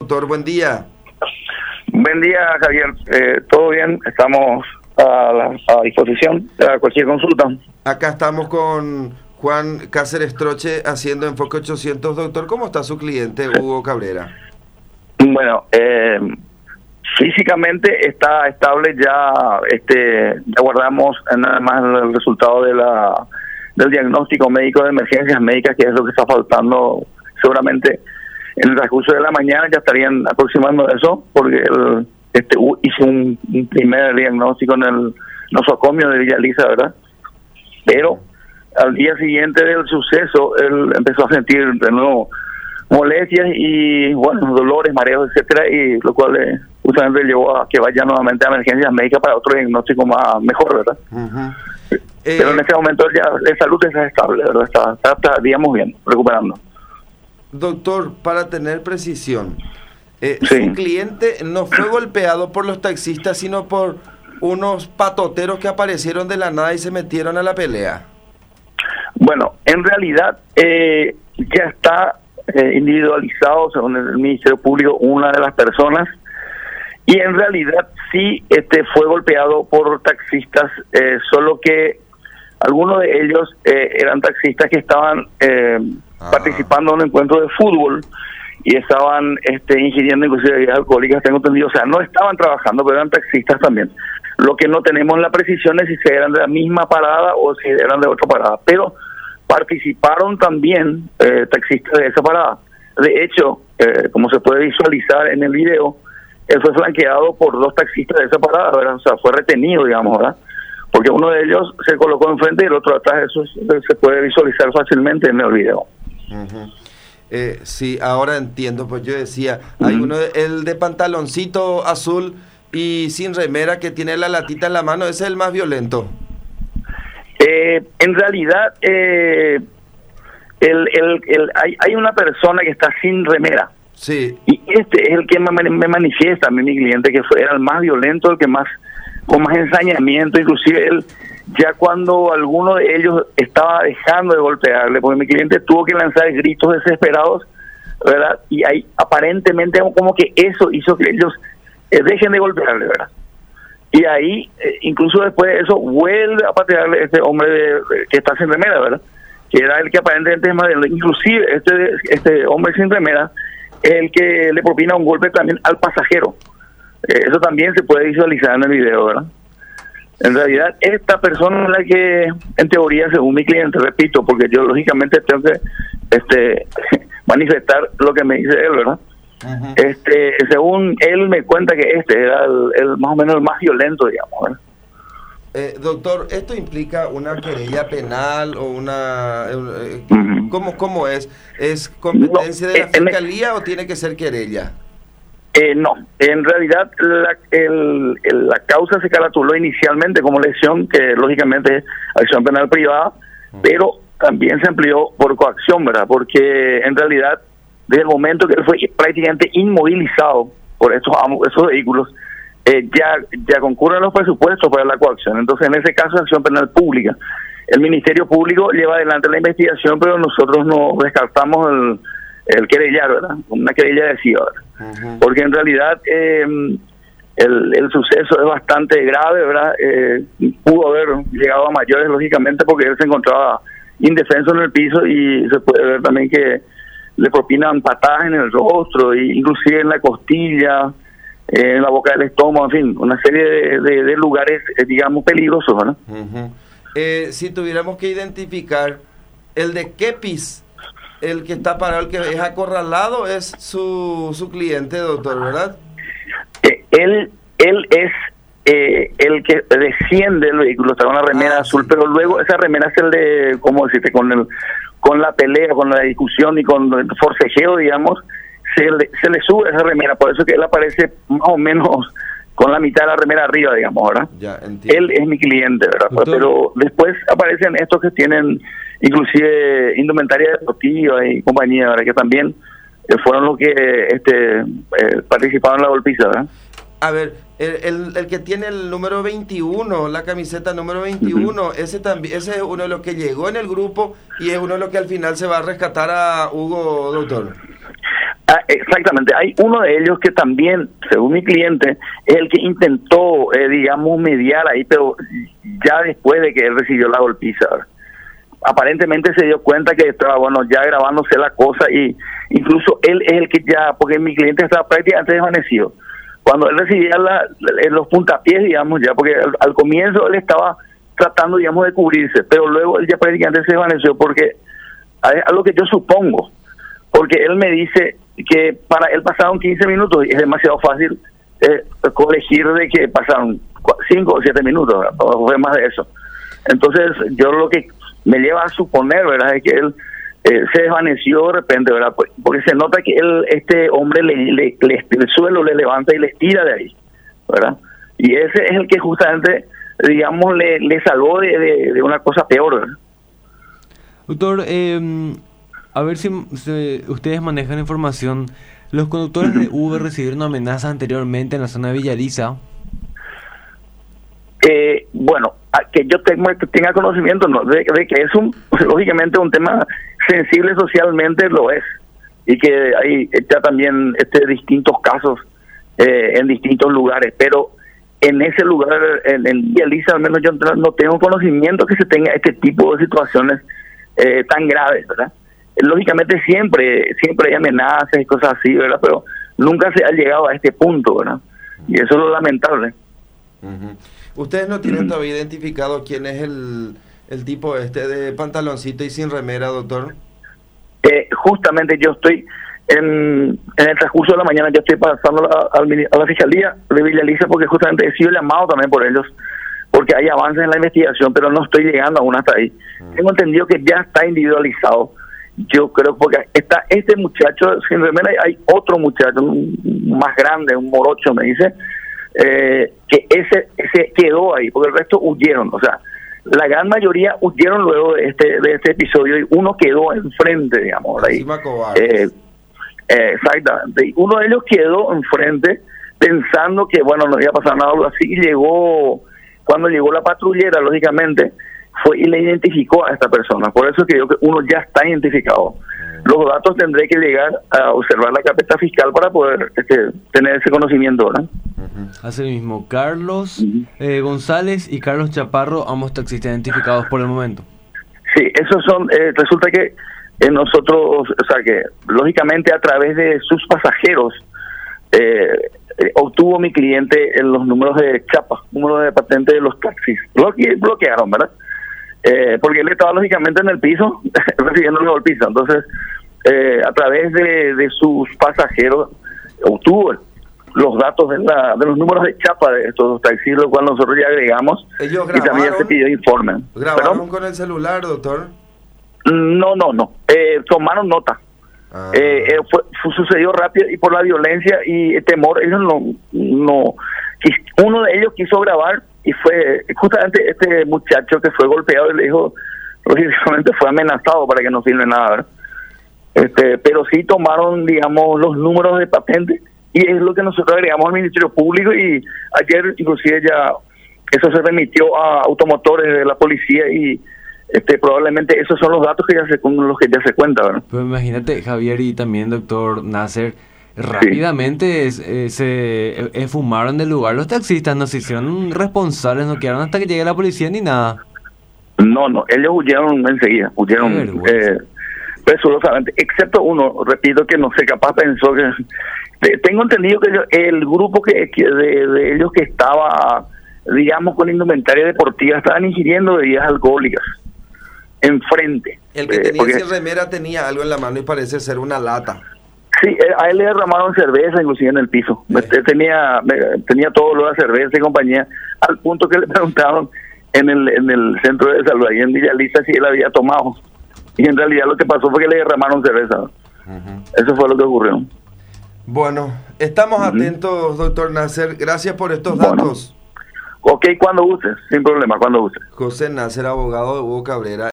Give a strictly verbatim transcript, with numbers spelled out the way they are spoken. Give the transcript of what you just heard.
doctor? Buen día. Buen día, Javier. Eh, ¿Todo bien? Estamos a, la, a disposición de cualquier consulta. Acá estamos con Juan Cáceres Troche haciendo Enfoque ochocientos. Doctor, ¿cómo está su cliente, Hugo Cabrera? Bueno, eh, físicamente está estable. Ya este ya guardamos nada más el resultado de la del diagnóstico médico de emergencias médicas, que es lo que está faltando. Seguramente en el transcurso de la mañana ya estarían aproximando eso, porque el, este hizo un, un primer diagnóstico en el nosocomio de Villa Elisa, ¿verdad? Pero al día siguiente del suceso, él empezó a sentir de nuevo molestias y, bueno, dolores, mareos, etcétera, y lo cual eh, justamente llevó a que vaya nuevamente a emergencias médicas para otro diagnóstico más mejor, ¿verdad? Uh-huh. Pero eh, en este momento ya de salud está estable, ¿verdad? Está, está, está, digamos, bien, recuperando. Doctor, para tener precisión, eh, sí. Su cliente no fue golpeado por los taxistas, sino por unos patoteros que aparecieron de la nada y se metieron a la pelea. Bueno, en realidad eh, ya está eh, individualizado, según el Ministerio Público, una de las personas, y en realidad sí este fue golpeado por taxistas, eh, solo que algunos de ellos eh, eran taxistas que estaban eh, ah. participando en un encuentro de fútbol y estaban este, ingiriendo inclusive bebidas alcohólicas, tengo entendido. O sea, no estaban trabajando, pero eran taxistas también. Lo que no tenemos la precisión es si se eran de la misma parada o si eran de otra parada, pero participaron también eh, taxistas de esa parada. De hecho, eh, como se puede visualizar en el video, él fue flanqueado por dos taxistas de esa parada, ¿verdad? O sea, fue retenido, digamos, ¿verdad? Porque uno de ellos se colocó enfrente y el otro atrás. Eso se puede visualizar fácilmente en el video. Uh-huh. Eh, sí, ahora entiendo. Pues yo decía, uh-huh. hay uno, de, el de pantaloncito azul y sin remera, que tiene la latita en la mano, ese es el más violento. Eh, en realidad, eh, el, el, el, hay, hay una persona que está sin remera. Sí. Y este es el que me, me manifiesta a mí, mi cliente, que fue, era el más violento, el que más, con más ensañamiento. Inclusive él, ya cuando alguno de ellos estaba dejando de golpearle, porque mi cliente tuvo que lanzar gritos desesperados, ¿verdad? Y ahí aparentemente como que eso hizo que ellos eh, dejen de golpearle, ¿verdad? Y ahí, eh, incluso después de eso, vuelve a patearle a este hombre de, de, que está sin remera, ¿verdad? Que era el que aparentemente es más violento. Inclusive este, este hombre sin remera es el que le propina un golpe también al pasajero. Eh, eso también se puede visualizar en el video, ¿verdad? En realidad, esta persona es la que, en teoría, según mi cliente, repito, porque yo lógicamente tengo que este manifestar lo que me dice él, ¿verdad? Uh-huh. Este, según él me cuenta que este era el, el más o menos el más violento, digamos, ¿verdad? Eh, doctor, ¿esto implica una querella penal o una... Eh, uh-huh. ¿cómo, ¿Cómo es? ¿Es competencia no, de la eh, fiscalía o tiene que ser querella? Eh, no, en realidad la, el, el, la causa se caratuló inicialmente como lesión, que lógicamente es acción penal privada, uh-huh. pero también se amplió por coacción, ¿verdad? Porque en realidad, desde el momento que él fue prácticamente inmovilizado por estos, esos vehículos, eh, ya, ya concurren los presupuestos para la coacción. Entonces, en ese caso, es acción penal pública. El Ministerio Público lleva adelante la investigación, pero nosotros no descartamos el, el querellar, ¿verdad? Una querella de sí, ¿verdad? Uh-huh. Porque en realidad eh, el, el suceso es bastante grave, ¿verdad? Eh, pudo haber llegado a mayores, lógicamente, porque él se encontraba indefenso en el piso y se puede ver también que le propinan patadas en el rostro, e inclusive en la costilla, eh, en la boca del estómago, en fin, una serie de, de, de lugares, eh, digamos, peligrosos, ¿verdad? Uh-huh. Eh, si tuviéramos que identificar el de Kepis, el que está parado, el que es acorralado, es su, su cliente, doctor, ¿verdad? Eh, él, él es eh, el que desciende del vehículo, está con una remera ah, azul, sí. Pero luego esa remera se le, ¿cómo decirte? Con el, con la pelea, con la discusión y con el forcejeo, digamos, se le, se le sube esa remera, por eso que él aparece más o menos con la mitad de la remera arriba, digamos, ¿verdad? Ya, entiendo. Él es mi cliente, ¿verdad? Entonces, pero después aparecen estos que tienen inclusive indumentaria deportiva y compañía, ¿verdad? Que también eh, fueron los que este eh, participaron en la golpiza, ¿verdad? A ver, el, el, el que tiene el número veintiuno, la camiseta número veintiuno, uh-huh. ese también, ese es uno de los que llegó en el grupo y es uno de los que al final se va a rescatar a Hugo, doctor. Ah, exactamente, hay uno de ellos que también, según mi cliente, es el que intentó, eh, digamos, mediar ahí, pero ya después de que él recibió la golpiza. Aparentemente se dio cuenta que estaba, bueno, ya grabándose la cosa, y incluso él es el que ya, porque mi cliente estaba prácticamente desvanecido. Cuando él recibía la, los puntapiés, digamos, ya, porque al, al comienzo él estaba tratando, digamos, de cubrirse, pero luego él ya prácticamente se desvaneció, porque es algo que yo supongo, porque él me dice que para él pasaron quince minutos y es demasiado fácil eh, corregir de que pasaron cinco o siete minutos, ¿verdad? O fue más de eso. Entonces yo lo que me lleva a suponer, ¿verdad?, es que él eh, se desvaneció de repente, ¿verdad?, porque se nota que él, este hombre le, le, le, el suelo le levanta y le tira de ahí, ¿verdad? Y ese es el que justamente, digamos, le, le salvó de, de, de una cosa peor, ¿verdad? Doctor, eh, a ver si, si ustedes manejan información. ¿Los conductores de Uber recibieron amenazas anteriormente en la zona de Villa Elisa? Eh, bueno, que yo tenga, tenga conocimiento, ¿no?, de, de que es un, lógicamente, un tema sensible socialmente, lo es, y que hay ya también este distintos casos eh, en distintos lugares, pero en ese lugar, en, en Villa Elisa, al menos yo no tengo conocimiento que se tenga este tipo de situaciones eh, tan graves, ¿verdad? Lógicamente siempre siempre hay amenazas y cosas así, ¿verdad? Pero nunca se ha llegado a este punto, ¿verdad? Y eso es lo lamentable. Uh-huh. ¿Ustedes no tienen todavía identificado quién es el, el tipo este de pantaloncito y sin remera, doctor? Eh, justamente yo estoy, en, en el transcurso de la mañana, yo estoy pasando a, a, a la Fiscalía de Villa Elisa, porque justamente he sido llamado también por ellos, porque hay avances en la investigación, pero no estoy llegando aún hasta ahí. Uh-huh. Tengo entendido que ya está individualizado. Yo creo, porque está este muchacho sin remera, hay otro muchacho un, más grande, un morocho, me dice, eh, que ese ese quedó ahí, porque el resto huyeron. O sea, la gran mayoría huyeron luego de este de este episodio, y uno quedó enfrente, digamos, ahí. Eh, eh, exactamente. Y uno de ellos quedó enfrente pensando que, bueno, no iba a pasar nada, algo así, y llegó, cuando llegó la patrullera, lógicamente, fue y le identificó a esta persona. Por eso es que digo que uno ya está identificado. Los datos tendré que llegar a observar la carpeta fiscal para poder este, tener ese conocimiento, ¿no? Uh-huh. Así mismo, Carlos uh-huh. eh, González y Carlos Chaparro, ambos taxistas identificados por el momento. Sí, esos son, eh, resulta que eh, nosotros, o sea que lógicamente a través de sus pasajeros eh, eh, obtuvo mi cliente en los números de chapa, números de patente de los taxis. Bloque, bloquearon, ¿verdad? Eh, porque él estaba lógicamente en el piso recibiendo la golpiza. Entonces eh, a través de, de sus pasajeros obtuvo los datos de, la, de los números de chapa de estos taxis, lo cual nosotros ya agregamos. Ellos grabaron, y también se pidió informe. ¿Grabaron ¿Perdón? con el celular, doctor? No, no, no. Eh, tomaron nota. Ah. Eh, eh, fue, fue, sucedió rápido, y por la violencia y el temor, ellos no, no, uno de ellos quiso grabar, y fue justamente este muchacho que fue golpeado, y le dijo, lógicamente fue amenazado para que no filme nada, ¿verdad? Este, pero sí tomaron, digamos, los números de patente, y es lo que nosotros agregamos al Ministerio Público, y ayer inclusive ya eso se remitió a automotores de la policía, y este probablemente esos son los datos que ya se los que ya se cuentan, ¿verdad? Pues imagínate, Javier, y también doctor Nasser, rápidamente sí. eh, se eh, fumaron del lugar los taxistas, no se hicieron responsables, no quedaron hasta que llegue la policía ni nada. No, no, ellos huyeron enseguida, huyeron eh, presurosamente, excepto uno, repito, que no sé, capaz pensó que... Eh, tengo entendido que el grupo que, que de, de ellos que estaba, digamos, con indumentaria deportiva, estaban ingiriendo bebidas alcohólicas enfrente. El que tenía eh, porque, sin remera tenía algo en la mano y parece ser una lata. Sí, a él le derramaron cerveza inclusive en el piso. Sí. Tenía tenía todo lo de cerveza y compañía, al punto que le preguntaron en el en el centro de salud, ahí en Villa Elisa, si él había tomado. Y en realidad lo que pasó fue que le derramaron cerveza. Uh-huh. Eso fue lo que ocurrió. Bueno, estamos uh-huh. atentos, doctor Nasser. Gracias por estos bueno. datos. Ok, cuando guste, sin problema, cuando guste. José Nasser, abogado de Hugo Cabrera.